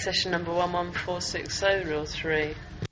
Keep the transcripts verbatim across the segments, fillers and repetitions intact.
session number one one four six zero, rule three.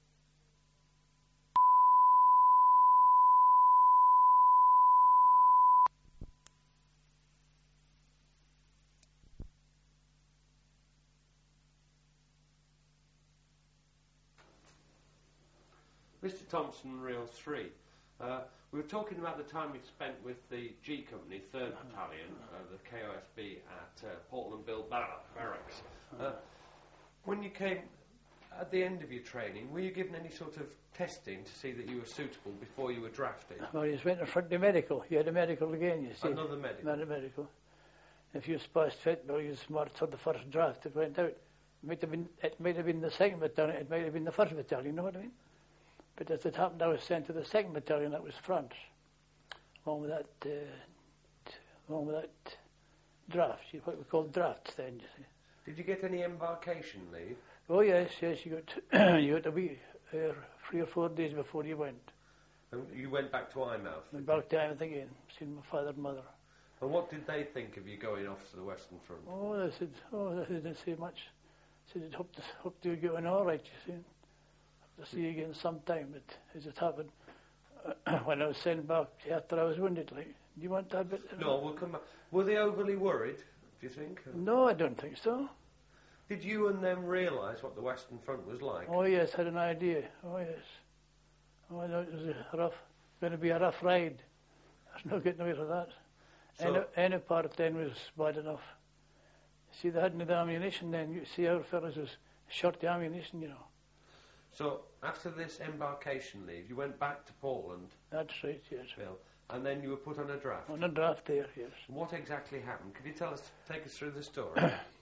Mister Thompson, reel three. Uh, we were talking about the time we'd spent with the G Company, third Battalion, uh, the K O S B at uh, Portland Bill Bar- Barracks. Uh, when you came at the end of your training, were you given any sort of testing to see that you were suitable before you were drafted? Well, you just went in front of the medical. You had a medical again, you see. Another medical? Another medical. If you was passed fit, well, you was marked for the first draft that went out. It might have been, it might have been the second battalion, it might have been the first battalion, you know what I mean? But as it happened, I was sent to the second battalion, that was France, along with that, uh, t- along with that draft, what we call drafts then, you see. Did you get any embarkation leave? Oh yes, yes, you got you got a week, uh, three or four days before you went. And you went back to Eyemouth? Went back to Eyemouth again, seen my father and mother. And what did they think of you going off to the Western Front? Oh, they said, oh, they didn't say much. They said, hope, to, hope you're going all right, you see. To see you again sometime, but as it happened, uh, when I was sent back after I was wounded, like, do you want that bit? No, we'll come back. Were they overly worried, do you think? No, I don't think so. Did you and them realise what the Western Front was like? Oh yes, had an idea. Oh yes. Oh, I know it was a rough, going to be a rough ride. There's no getting away from that. So any, any part then was bad enough. See, they hadn't the ammunition then. You see, our fellows was short the ammunition, you know. So, after this embarkation leave, you went back to Portland. That's right, yes. Bill, and then you were put on a draft. On a draft there, yes. What exactly happened? Could you tell us, take us through the story?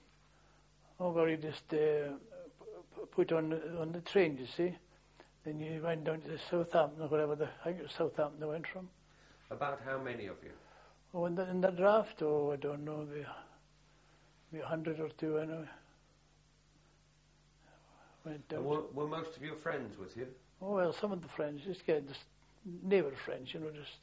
Oh, well, you just uh, p- put on the, on the train, you see. Then you went down to Southampton or whatever, the, I think it was Southampton they went from. About how many of you? Oh, in the, in the draft, oh, I don't know, maybe, maybe a hundred or two, I know. Went down. And were, were most of your friends with you? Oh, well, some of the friends, just get just neighbour friends, you know, just.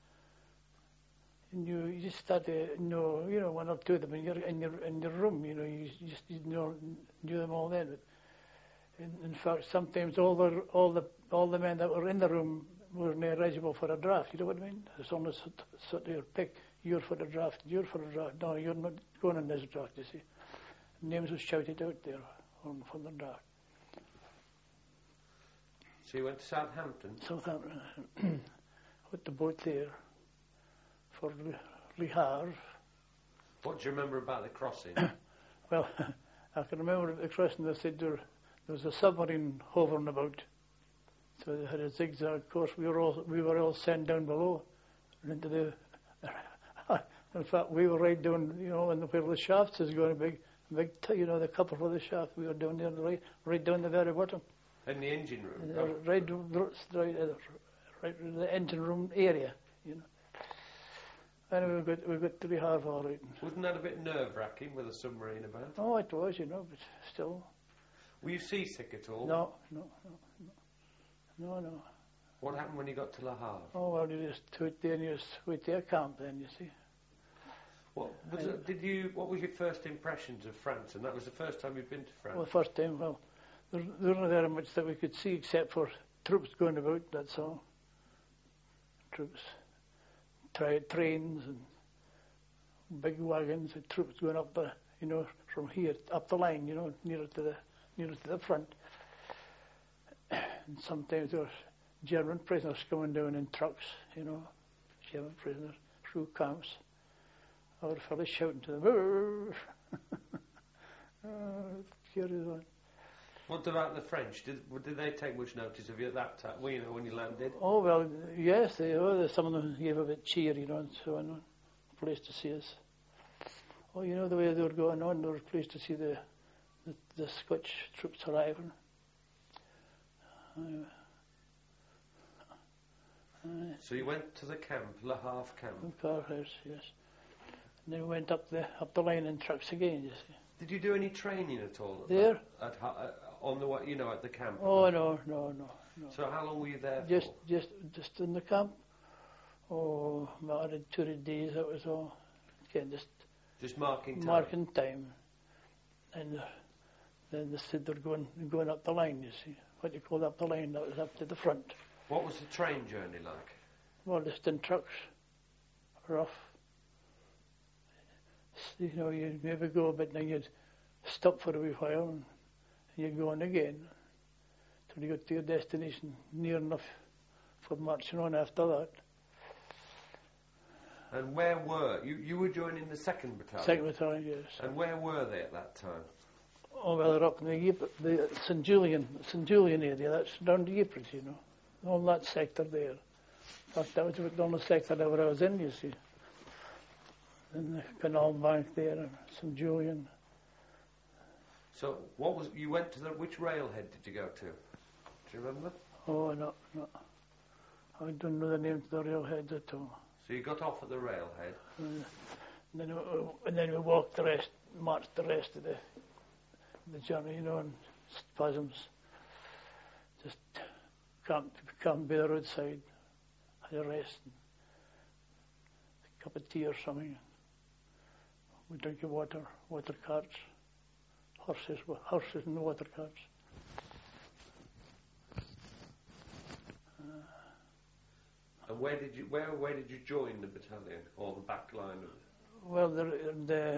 And you, you just start to know, you know, one or two of them in your in your in your room, you know, you just you know knew them all then. But in, in fact, sometimes all the all the all the men that were in the room were not eligible for a draft. You know what I mean? As long as sort of pick, you're for the draft, you're for the draft. No, you're not going in this draft. You see, names were shouted out there on for the draft. So you went to Southampton? Southampton. With the boat there for Le Havre. What do you remember about the crossing? Well, I can remember at the crossing they said there, there was a submarine hovering about. So they had a zigzag course. We were all we were all sent down below and into the. In fact, we were right down, you know, in the, where the shafts is going, a big, big, you know, the couple for the shaft. We were down there, right, right down the very bottom. In the engine room? Uh, right, right, uh, right in the engine room area, you know. Anyway, we got, we got to Le Havre all right. Wasn't that a bit nerve-wracking with a submarine about? Oh, it was, you know, but still. Were you seasick at all? No, no, no, no, no, no. What happened when you got to Le Havre? Oh, well, you just wait there and you just wait there camp then, you see. What was it, did you? What was your first impressions of France? And that was the first time you'd been to France? Well, the first time, well, there, there wasn't very much that we could see except for troops going about, that's all. Troops. Tra- trains and big wagons and troops going up the, you know, from here up the line, you know, nearer to the nearer to the front. And sometimes there was German prisoners coming down in trucks, you know, German prisoners through camps. Our fellows shouting to them. Oh, carries on. What about the French? Did did they take much notice of you at that time? Well, you know, when you landed. Oh well, yes. They, oh, some of them gave a bit cheer, you know, and so on. Pleased to see us. Oh, you know the way they were going on. They were pleased to see the the, the Scotch troops arriving. Uh, uh, so you went to the camp, Le Havre camp. Car house, yes. And then we went up the up the line in trucks again. You see. Did you do any training at all? At there? That, at, uh, on the way, you know, at the camp? Oh, no, no, no, no. So how long were you there just, for? Just just in the camp. Oh, about two days, that was all. Again, just... Just marking time? Marking time. And the, then they said they're going going up the line, you see. What you call up the line, that was up to the front. What was the train journey like? Well, just in trucks, rough. You know, you'd maybe go, but then you'd stop for a wee while, and you'd go on again till you got to your destination near enough for marching on after that. And where were you? You were joining the second battalion. Second battalion, yes. And where were they at that time? Oh, well, they're up in the, Yip- the Saint Julian, Saint Julian area. That's down the Ypres, you know, all that sector there. In fact, that was the only sector ever I was in, you see. In the Canal Bank there, and Saint Julian. So, what was you went to the which railhead did you go to? Do you remember? Oh, no, no. I don't know the names of the railheads at all. So you got off at the railhead. And then we, and then we walked the rest, marched the rest of the the journey, you know, in spasms. Just camped, camped by the roadside, had a rest, and a cup of tea or something. We drink your water, water carts, horses, horses and water carts. And where did you where where did you join the battalion or the back line of? Well, the, the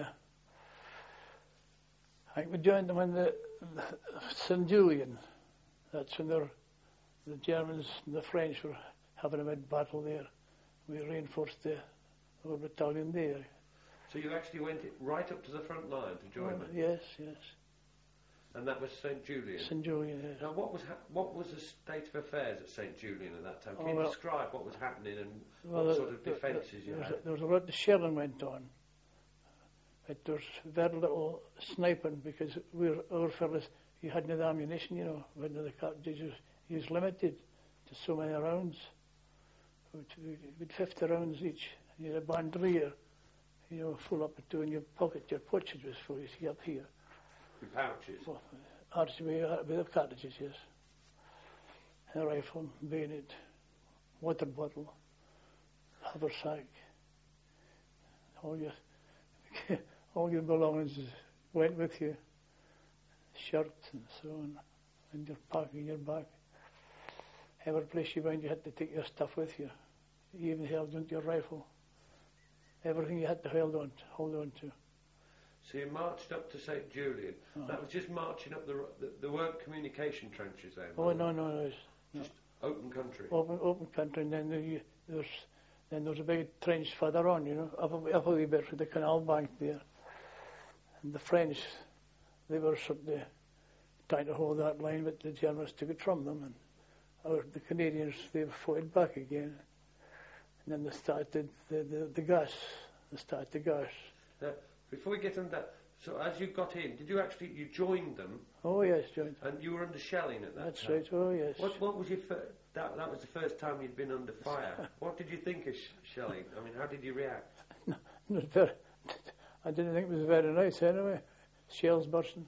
I think we joined them in the, the Saint Julian. That's when the the Germans and the French were having a mid battle there. We reinforced the our battalion there. So you actually went it right up to the front line to join Oh, them. yes, yes. And that was Saint Julian. Saint Julian. Yes. Now, what was ha- what was the state of affairs at Saint Julian at that time? Can Oh, you well, describe what was happening and well, what the- sort of the- defences the, you there had? was, a, there was a lot of shelling went on. But there was very little sniping because we were, our fellas, you had no ammunition, you know, when the cartridges you was limited to so many rounds. With fifty rounds each. You had a bandolier, you know, full up to in your pocket. Your pouches was full, you see, up here. With pouches? Well, arch with, with the cartridges, yes. A rifle, bayonet, water bottle, haversack. All your, all your belongings went with you. Shirt and so on, and your pack in your bag. Every place you went, you had to take your stuff with you. You even held on to your rifle. Everything you had to hold on to, hold on to. So you marched up to Saint Julian. Uh-huh. That was just marching up the, ro- the there weren't communication trenches then. Oh were there? no, no, no, it's Just open country. open, open country, and then there, there's then there's a big trench further on, you know, up a, up a wee bit with the canal bank there. And the French, they were sort of trying to hold that line, but the Germans took it from them, and our, the Canadians, they fought back again. And then they started the, the, the gas. They started the gas. Now, before we get on that, so as you got in, did you actually, you joined them, Oh yes, John. and you were under shelling at that That's time? right. Oh yes. What, what was your fir- that, that was the first time you'd been under fire. What did you think of sh- shelling? I mean, how did you react? No, not very, I didn't think it was very nice anyway. Shells bursting.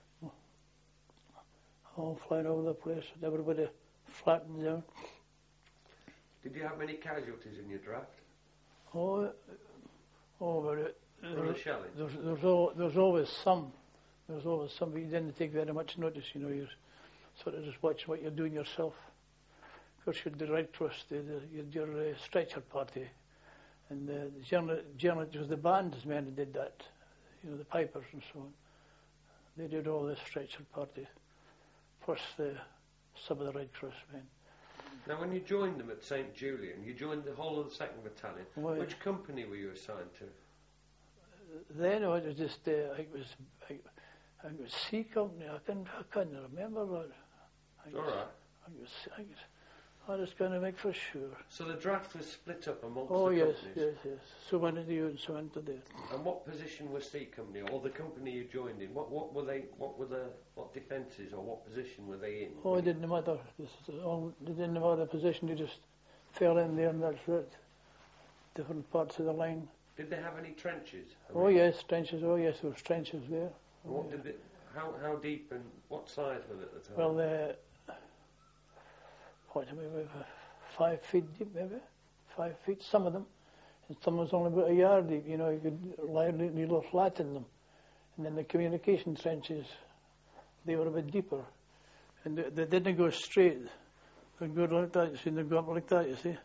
All flying over the place. Everybody flattened down. Did you have many casualties in your draft? Oh, oh, but it, From there, the shelling? there's, there's, al- there's always some. There's always some, but you didn't take very much notice, you know. You're sort of just watching what you're doing yourself. Of course, you had the Red Cross, the, the, you had your uh, stretcher party, and the, the general, general, it was the bandsmen who did that, you know, the pipers and so on. They did all the stretcher party. Plus the, some of the Red Cross men. Now, when you joined them at Saint Julian, you joined the whole of the second Battalion. Well, Which company were you assigned to? Then it was just, uh, I think it was, I, I think it was C Company. I can't, I can't remember what. I think All it was- right. I think it was, I think it was, I was going to make for sure. So the draft was split up amongst Oh the yes, companies. yes, yes. So one to you and so one to there. And what position was C Company, or the company you joined in? What, what were they? What were the what defences or what position were they in? Oh, it didn't matter. This is all, it didn't matter the position. You just fell in there and that's it. Different parts of the line. Did they have any trenches? Oh yes, trenches. Oh yes, there was trenches there. And what did it? How how deep and what size was it at the time? Well, uh, what, maybe five feet deep, maybe five feet. Some of them, and some was only about a yard deep. You know, you could lie a little flat in them, and then the communication trenches they were a bit deeper. And they, they didn't go straight. They'd go like that, you see, they'd go up like that, you see.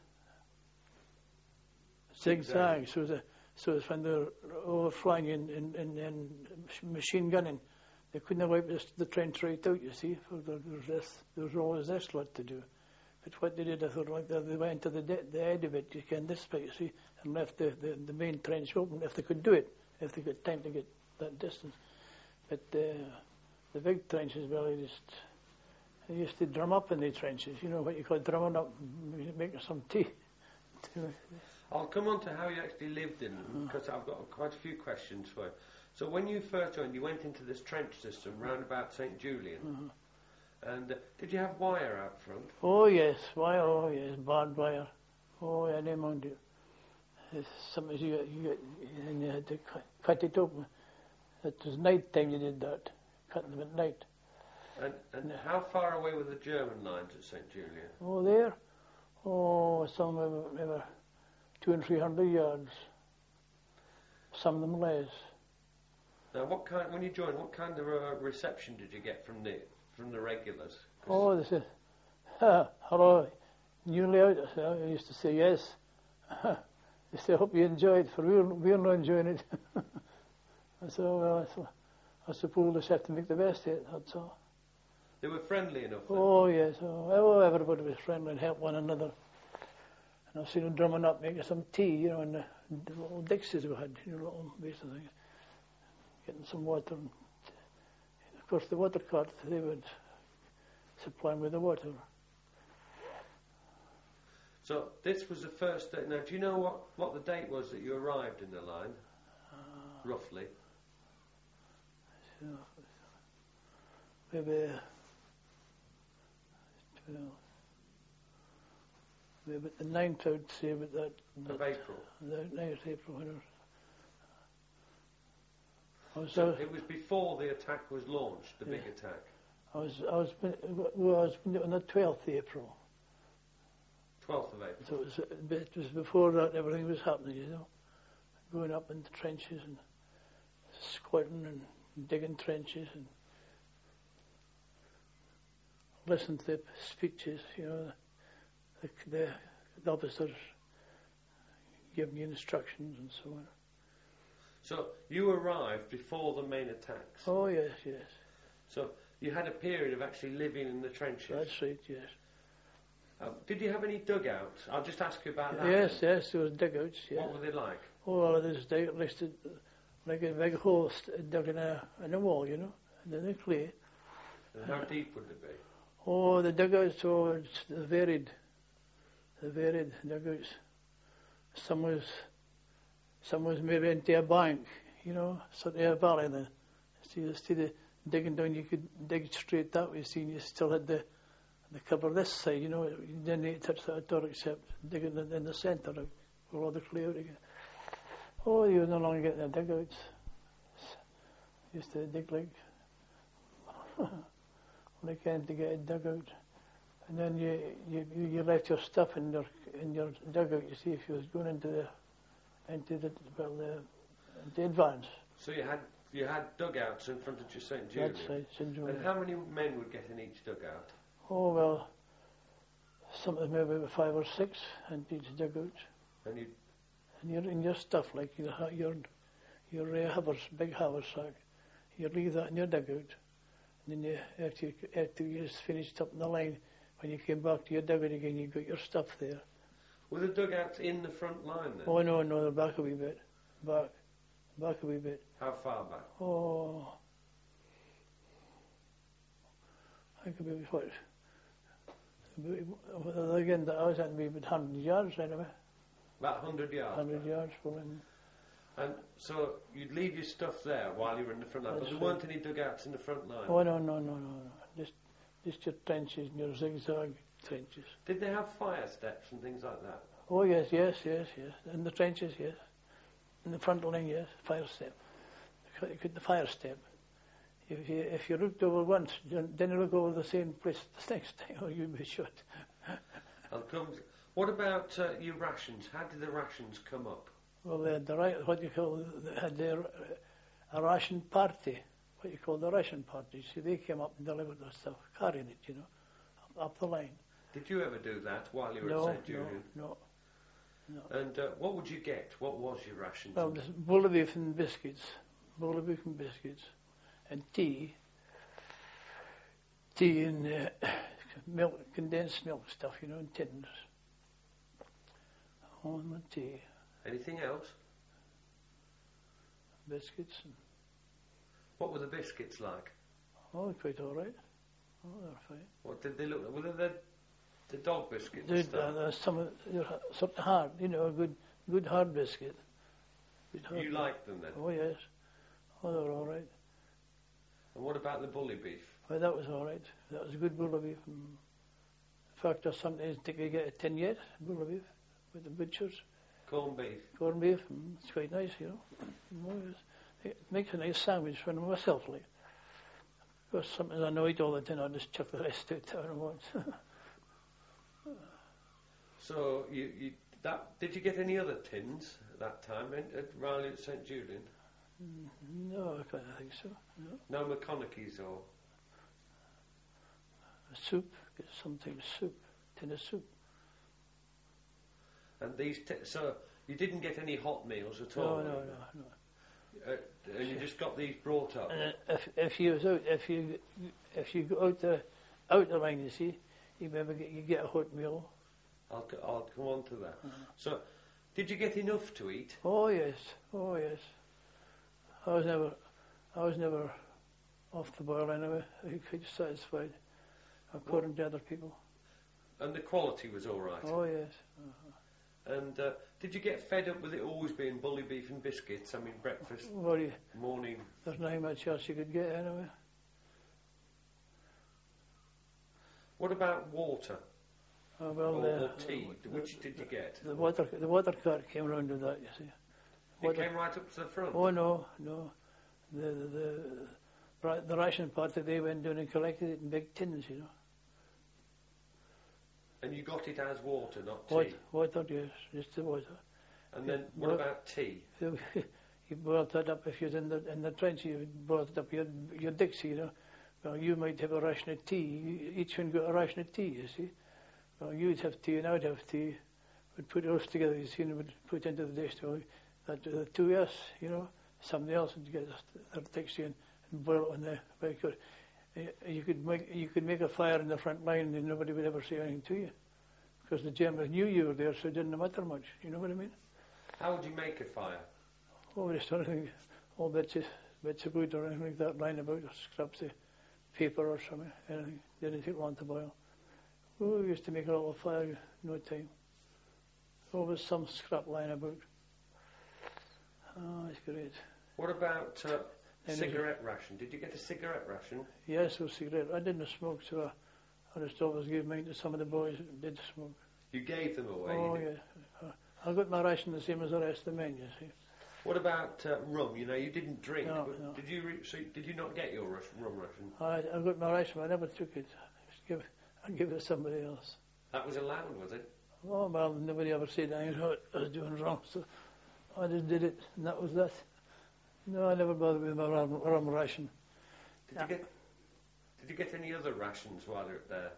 Zigzag. So, the, so it's when they're overflying and, and, and, and machine gunning, they couldn't wipe this, the trench right out, you see. For there, there, was this, there was always this lot to do. But what they did, I thought, like that, they went to the, de- the end of it, you can, this bit, you see, and left the, the, the main trench open, if they could do it, if they got time to get that distance. But uh, the big trenches, well, they just, they used to drum up in the trenches, you know what you call drumming up, making some tea. I'll come on to how you actually lived in them, because I've got quite a few questions for you. So when you first joined, you went into this trench system round about Saint Julian. Uh-huh. And uh, did you have wire out front? Oh, yes, wire, oh, yes, barbed wire. Oh, yeah, they mind you. Sometimes you, you, get, and you had to cut, cut it open. It was night time you did that, cutting them at night. And, and how far away were the German lines at Saint Julian? Oh, there? Oh, some of them were two and three hundred yards. Some of them less. Now, what kind? When you joined, what kind of uh, reception did you get from the from the regulars? Oh, they said, ha, hello, newly out. I, said, I used to say yes. They said, I hope you enjoyed, for we're, we're not enjoying it. I said, oh, well, I, thought, I suppose I just have to make the best of it, that's all. They were friendly enough then? Oh, yes. Oh, oh, everybody was friendly and helped one another. And I've seen them drumming up, making some tea, you know, in the, the little dixies we had, you know, little basin thing. Getting some water. And, of course, the water cart, they would supply them with the water. So this was the first day. Now, do you know what, what the date was that you arrived in the line, uh, roughly? So, maybe, well, maybe the ninth, I would say, but that... Of that, April? The ninth of April, when I was... So I was it was before the attack was launched, the yeah. big attack? I was, I was, well, I was on the twelfth of April. twelfth of April. So it was, it was before that everything was happening, you know. Going up into trenches and squatting and digging trenches and listening to the speeches, you know, the, the, the officers giving you instructions and so on. So you arrived before the main attacks? Oh, yes, yes. So you had a period of actually living in the trenches? That's right, yes. Um, did you have any dugouts? I'll just ask you about that. Yes, then. yes, there was dugouts, yeah. What were they like? Oh, well, there's dig- listed like a big hole st- dug in a, in a wall, you know, and then the clay. And how deep would it be? Oh, the dugouts, oh, it's the varied, the varied dugouts. Some was, some was maybe into a bank, you know, sort of a valley there. See, instead of digging down, you could dig straight that way, see, and you still had the, the cover this side, you know, you didn't need to touch that door except digging in, in the centre, where all the clay out again. Oh, you were no longer getting the dugouts. Used to dig like, like anything to get a dugout. And then you, you, you left your stuff in your in your dugout, you see, if you was going into the, into the, well, the, the advance. So you had you had dugouts in front of your Saint Julian? That's right, Saint Julian. And how many men would get in each dugout? Oh, well, some of them maybe five or six in each dugout. And you And your, in your stuff, like your, your, your uh, havers, big haversack, you leave that in your dugout. And then you, after, you, after you just finished up in the line, when you came back to your dugout again, you got your stuff there. Were the dugouts in the front line then? Oh, no, no, they're back a wee bit. Back. Back a wee bit. How far back? Oh. I could be, what? Well, again, I was at maybe one hundred yards anyway. About one hundred yards? one hundred back. yards from him. And so you'd leave your stuff there while you were in the front line, That's but there right. weren't any dugouts in the front line? Oh, no, no, no, no, no. Just, just your trenches and your zigzag trenches. Did they have fire steps and things like that? Oh, yes, yes, yes, yes. In the trenches, yes. In the front line, yes. Fire step. You could the fire step. If you if you looked over once, then you look over the same place the next time, or you'd be shot. I'll come to, what about uh, your rations? How did the rations come up? Well, they had the right, what do you call, they had their, uh, a ration party. what you call the ration parties. See, they came up and delivered the stuff, carrying it, you know, up, up the line. Did you ever do that while you were No, at Saint Julian? no, no. And uh, what would you get? What was your rations? Well, there's bully beef and biscuits, bully beef and biscuits, and tea, tea and uh, milk, condensed milk stuff, you know, in tins. On the tea. Anything else? Biscuits. And, what were the biscuits like? oh, quite all right. Oh, they're fine. What did they look like? Were they the, the dog biscuits? They're, and stuff? uh, some of, they're sort of hard, you know, a good, good hard biscuit. Good hard You liked them then? Oh, yes. Oh, they were all right. And what about the bully beef? Well, that was all right. That was good bully beef. And in fact, I sometimes think we get a tin yet, bully beef, with the butchers. Corned beef? Corned beef, and it's quite nice, you know. Oh, yes. It makes a nice sandwich for myself, like. Because sometimes I know eat all the tin, I just chuck the rest out down at once. So, you, you that did you get any other tins at that time in, at Riley at Saint Julian? No, I can't think so. No. No McConaughey's or? Soup, get something soup, tin of soup. And these, t- so you didn't get any hot meals at No, all? no, no, no. Uh, and you just got these brought up? And if if you was out, if you if you go out the out the line, you see, you maybe get, you get a hot meal. I'll c- I'll come on to that. Uh-huh. So, did you get enough to eat? Oh yes, oh yes. I was never, I was never off the boil anyway. I was quite satisfied, according to other people. And the quality was all right? Oh yes. Uh-huh. And uh, did you get fed up with it always being bully beef and biscuits? I mean, breakfast, Well, you, morning. there's not much else you could get anyway. What about water Oh, well, or, the, or tea? the, Which did you get? The water, the water cart came round with that. You see. It Water, came right up to the front. oh no, no. The the the, ra- the ration party, they went down and collected it in big tins, you know. And you got it as water, not tea. Water, water, yes, just the water. And then what Wa- about tea? You you boiled that up if you're in the in the trench. You boiled it up your your Dixie, you know. Well, you might have a ration of tea. Each one got a ration of tea, you see. Well, you'd have tea and I'd have tea. We'd put those together, you see, and we'd put into the dish. So that the two of us, you know, somebody else would get their Dixie and, and boil it on the. Because you could make you could make a fire in the front line and nobody would ever say anything to you, because the Germans knew you were there, so it didn't matter much. You know what I mean? How would you make a fire? Oh, just anything, all bits of bits of wood or anything like that lying about, or scraps of paper or something. Anything didn't take long to boil. Oh, we used to make a little fire in no time. Always some scrap lying about. Oh, it's great. What about uh, Then cigarette ration? Did you get a cigarette ration? Yes, with cigarette. I didn't smoke, so I, I just always gave mine to some of the boys that did smoke. You gave them away? Oh, you did- yeah. I got my ration the same as the rest of the men, you see. What about uh, rum? You know, you didn't drink. No, but no. Did you? Re- so did you not get your ras- rum ration? I, I got my ration, but I never took it. I just give, I give it to somebody else. That was allowed, was it? Oh, well, nobody ever said anything what I was doing wrong, so I just did it, and that was that. No, I never bothered with my rum, rum ration. Did Yeah. you get? Did you get any other rations while you were there?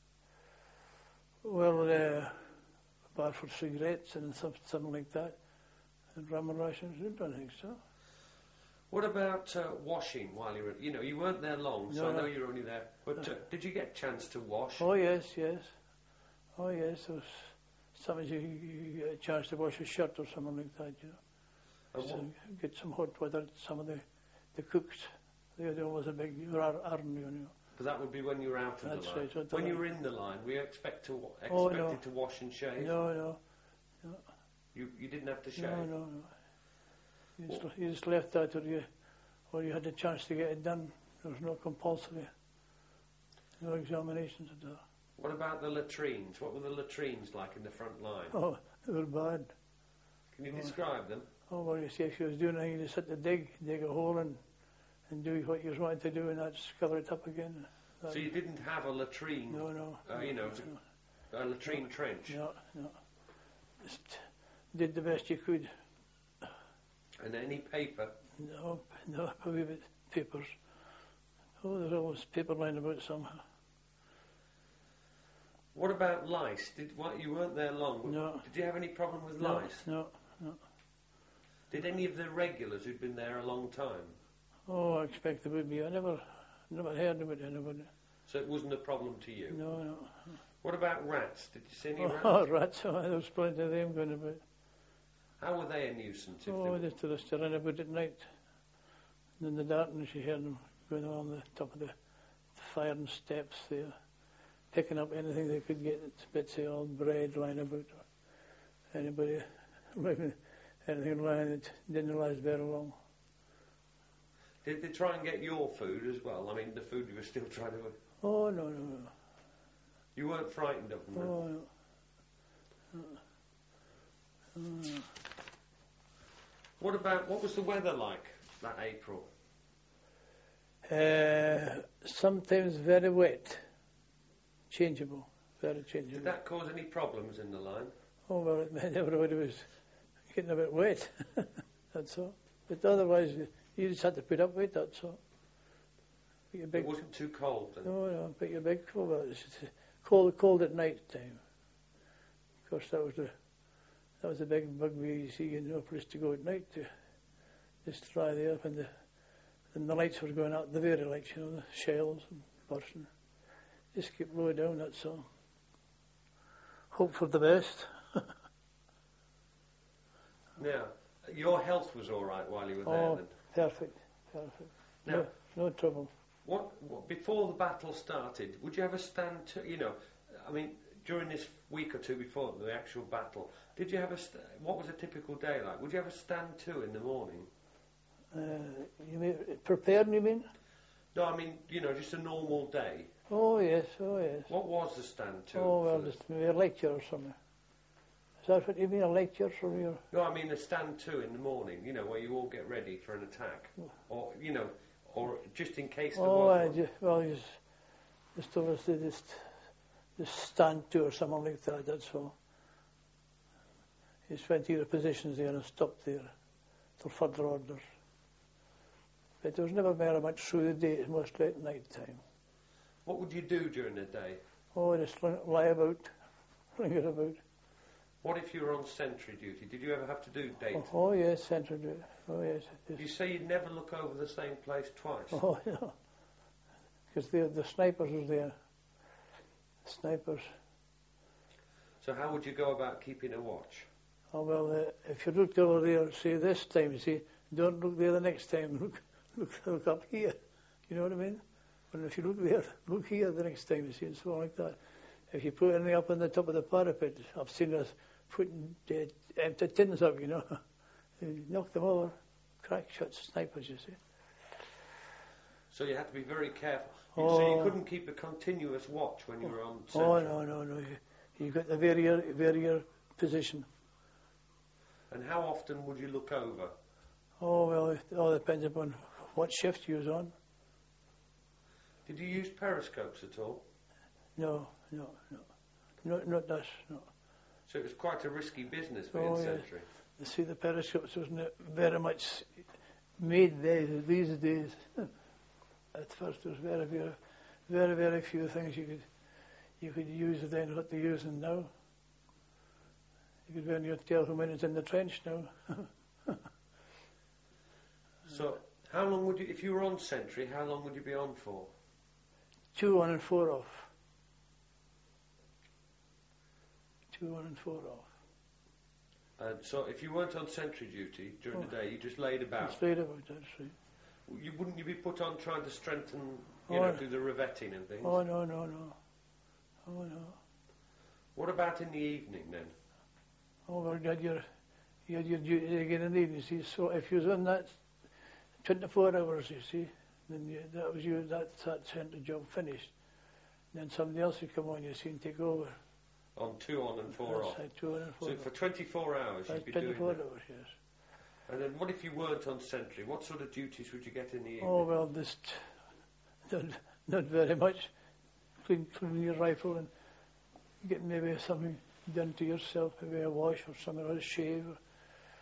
Well, uh, apart from cigarettes and some, something like that, and rum rations, I don't think so. What about uh, washing while you were? You know, you weren't there long, so No, I know no. you were only there. But uh, did you get a chance to wash? Oh, yes, yes. Oh, yes, there was sometimes you, you get a chance to wash a shirt or something like that, you know. And So what- get some hot weather, some of the, the cooks, they had always a big ar- iron, you know. But that would be when you were out of That's the line. right, at the When you line. were in the line, were you expect to wa- Oh, expected no. to wash and shave? No, no, You you didn't have to shave. no, no, no. You just, you just left that or you, or you had the chance to get it done. There was no compulsory, no examinations at all. What about the latrines? What were the latrines like in the front line? Oh, they were bad. Can you oh. describe them? Oh, well, you see, if you was doing anything, you just had to dig, dig a hole and, and do what you was wanting to do, and that's cover it up again. That- So you didn't have a latrine, no, no. uh, you know, to- no, a latrine trench, no, no. Just did the best you could. and any paper. No, no, probably with papers. Oh, there's always people lying about somehow. What about lice? Did what you weren't there long? No. Did you have any problem with No, lice? no, no. Did any of the regulars who'd been there a long time? Oh, I expect there would be. I never, never heard about anybody. So it wasn't a problem to you? No, no. What about rats? Did you see any rats? Oh, rats. Oh, there was plenty of them going about. How were they a nuisance? If Oh, they they used to run about at night. And in the darkness you heard them going along the top of the fire and steps there, picking up anything they could get, bits of old bread lying about. Anybody leaving anything lying that didn't last very long. Did they try and get your food as well? I mean, the food you were still trying to... Oh, no, no, no. You weren't frightened of them? then? Oh, no. Uh, uh, What about, what was the weather like that April? Uh, sometimes very wet, changeable, very changeable. Did that cause any problems in the line? Oh, well, it meant everybody was getting a bit wet, that's all. But otherwise, you just had to put up with it, that's all. Put your big, It wasn't too cold then? no, no, put your big coat. Well, it's just cold, cold at night time. Of course, that was the that was the big bugbear. You see, you no place to go at night to just lie there when the and the lights were going out, the very lights, you know, the shells and bursting. Just keep low down, that's all. Hope for the best. Now, your health was all right while you were there Oh, then? perfect, perfect. Now, No, no trouble. what, what, before the battle started, would you ever stand to, you know, I mean, during this week or two before the actual battle, did you have a, st- what was a typical day like? Would you ever stand to in the morning? Uh, you mean, prepared, you mean? No, I mean, you know, just a normal day. Oh, yes, oh, yes. What was the stand to? Oh, well, for the- just maybe a lecture or something. Is that what you mean, a lecture from your... No, I mean a stand to in the morning, you know, where you all get ready for an attack. Or, you know, or just in case there Oh, was I one. just, well, just, just obviously just, just stand to or something like that, that's all. Just went to your positions there and stopped there till further orders. But there was never very much through the day, it was mostly at night time. What would you do during the day? Oh, just li- lie about, linger about. What if you were on sentry duty? Did you ever have to do date? Oh, oh yes, central duty. Oh, yes. You say you'd never look over the same place twice. Oh, yeah. Because the, the snipers were there. Snipers. So how would you go about keeping a watch? Oh, well, uh, if you looked over there, say this time, you see, don't look there the next time. Look, look, look up here. You know what I mean? But if you look there, look here the next time, you see, and so on like that. If you put anything up on the top of the parapet, I've seen us putting uh, empty tins up, you know. You knock them over, crack shots, snipers, you see. So you had to be very careful. You, Oh. So you couldn't keep a continuous watch when you were on sentry? Oh, no, no, no. You, you got the very, very position. And how often would you look over? Oh, well, it all depends upon what shift you was on. Did you use periscopes at all? No, no, no. No, not us, no. So it was quite a risky business being Oh, yeah. sentry. You see, the periscopes wasn't it very much made these, these days. At first, there was very, very, very, very few things you could you could use then what they're using now. You could very near tell how many is in the trench now. So how long would you, if you were on sentry, how long would you be on for? Two on and four off. Two on and four off. And so if you weren't on sentry duty during Oh. the day, you just laid about. Straight about, that's right. You wouldn't you be put on trying to strengthen, you Oh. know, do the revetting and things? Oh, no, no, no. Oh, no. What about in the evening then? Oh, well, you had your, you had your duty again in the evening, you see. So if you was on that twenty-four hours, you see, then you, that was you, that, that sent the job finished. Then somebody else would come on, you see, and take over. On two on and four That's off. right, two on and four So off. for twenty-four hours That's you'd be doing twenty-four that. hours, yes. And then what if you weren't on sentry? What sort of duties would you get in the evening? Oh, well, just not, not very much. Clean, clean your rifle and get maybe something done to yourself, maybe a wash or something, or a shave,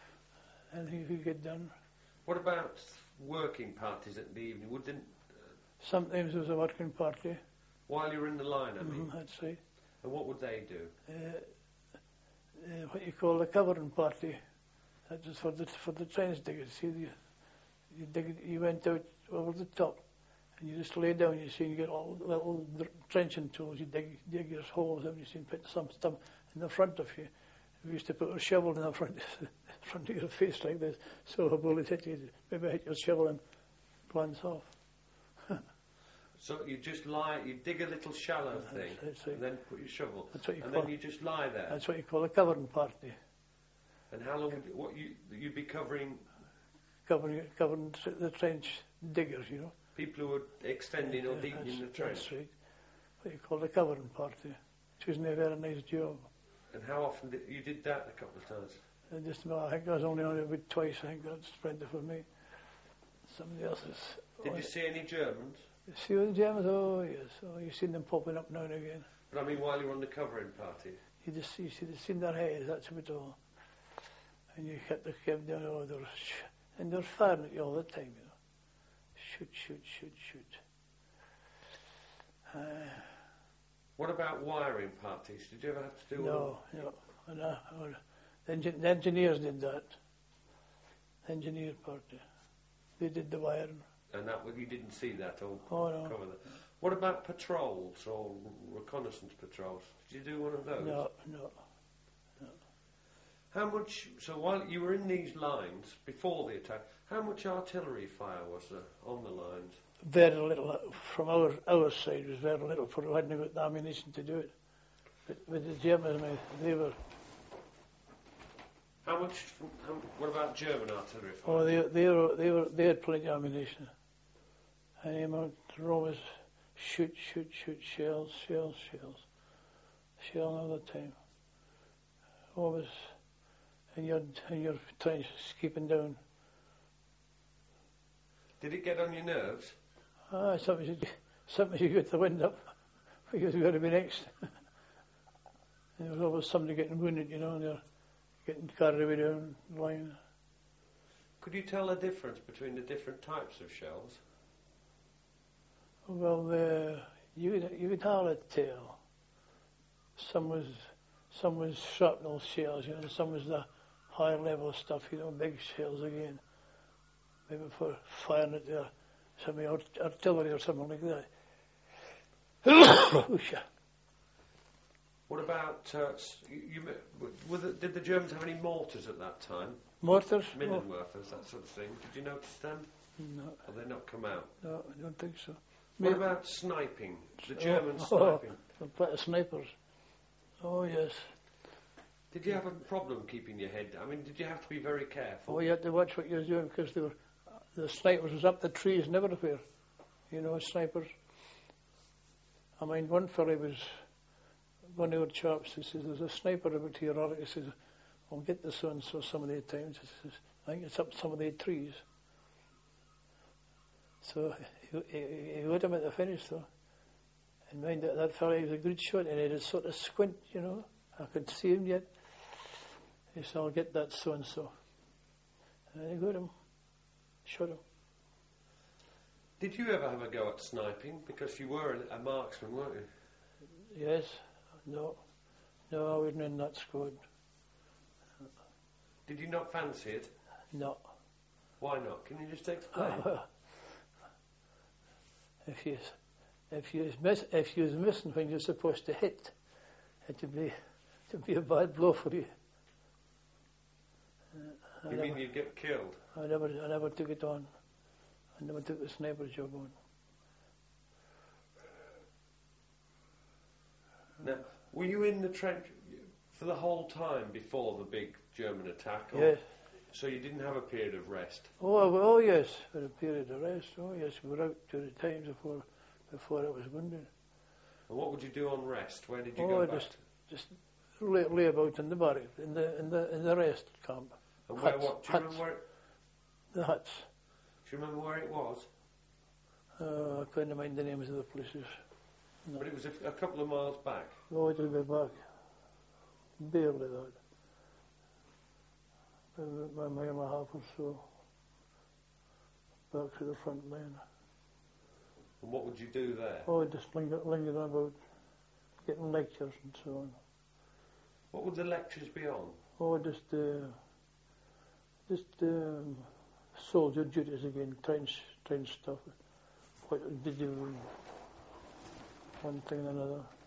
or anything you could get done. What about working parties at the evening? Wouldn't Sometimes there was a working party. While you were in the line, I mean. Mm, that's right. And what would they do? Uh, uh, what you call a covering party. That was for the for the trench diggers. See, you, you dig, you went out over the top, and you just lay down. You see, you get all little dr- trenching tools. You dig dig your holes out. You see, put some stuff in the front of you. We used to put a shovel in the front front of your face like this, so a bullet hit you, maybe hit your shovel and glance off. So you just lie, you dig a little shallow That's- thing, that's right. and then put your shovel, That's what you and call then you just lie there. That's what you call a covering party. And how long would you, what you you'd be covering? Covering covering tr- the trench diggers, you know. People who were extending or Yeah, deepening the that's- trench. That's right. What you call a covering party. Which wasn't a very nice job. And how often did you did that? A couple of times. I just well, I think I was only on it about twice. I think that's plenty for me. Somebody else's. Did oh, you see any Germans? you see the Germans? Oh yes. Oh, you've seen them popping up now and again. But I mean, while you were on the covering party. You just you see they seen their heads. That's about all. And you kept the kept down. Oh, they're sh- and they're firing at you all the time. You know, shoot, shoot, shoot, shoot. Uh, What about wiring parties? Did you ever have to do one? No, no. And, uh, or the, engi- the engineers did that. Engineer party. They did the wiring. And that you didn't see that or Oh, no. cover that. What about patrols or reconnaissance patrols? Did you do one of those? No, no. How much? So while you were in these lines before the attack, how much artillery fire was there on the lines? Very little. uh, From our our side was very little, for we hadn't got the ammunition to do it. But with the Germans, I mean, they were. How much? From, how, what about German artillery fire? Oh, they they were they were they had plenty of ammunition. And the amount the Romans shoot, shoot, shoot, shells, shells, shells, shell all the time. Always, and your and your trench keeping down. Did it get on your nerves? Ah, something you, something you get the wind up because you've got to be next. And there was always somebody getting wounded, you know, and they're getting carried away down the line. Could you tell the difference between the different types of shells? Well, uh, you could, you could hardly tell. Some was some was shrapnel shells, you know, some was the higher level stuff, you know, big shells again. Maybe for firing at the some art- artillery or something like that. Oosh. What about? Uh, s- you, you, m- were the, did the Germans have any mortars at that time? Mortars? Oh, Minenwerfers, that sort of thing. Did you notice them? no, Or they not come out? no, I don't think so. What Maybe- about sniping? The Oh, German oh. sniping. A plenty of snipers. Oh yes. Did you have a problem keeping your head? I mean, did you have to be very careful? Oh, you had to watch what you were doing because they were, the snipers was up the trees and everywhere. You know, snipers. I mean, one fellow was, one of our chaps, he says, there's a sniper about here, or he says, I'll get the so and so some of the times. He says, I think it's up some of the trees. So he, he, he got him at the finish, though. And mind that, that fellow was a good shot, and he had a sort of squint, you know. I could see him yet. He said, I'll get that so and so. And he got him, shot him. Did you ever have a go at sniping? Because you were a, a marksman, weren't you? Yes, no, no, I wasn't in that squad. Did you not fancy it? No. Why not? Can you just explain? if you, if you miss, if you was missing when you're supposed to hit, it would be, it would be a bad blow for you. Uh, I you never, mean you'd get killed? I never, I never took it on. I never took the sniper job on. Now, were you in the trench for the whole time before the big German attack? Or- Yes. So you didn't have a period of rest? Oh, oh yes, for a period of rest. Oh yes, we were out two the times before, before I was wounded. And what would you do on rest? Where did you Oh, go I back? just, just lay, lay about in the barrack, in the, in the, in the rest camp. And where, huts, what? Do you huts. remember where? It, The huts. do you remember where it was? Uh, I couldn't mind the names of the places. No. But it was a, a couple of miles back. Oh, it'll be back. Barely that. Maybe a mile and a half or so. Back to the front line. And what would you do there? Oh, just linger, linger about, getting lectures and so on. What would the lectures be on? Oh, just uh, just um, soldier duties again, trench trench stuff. What did you do? One thing and another.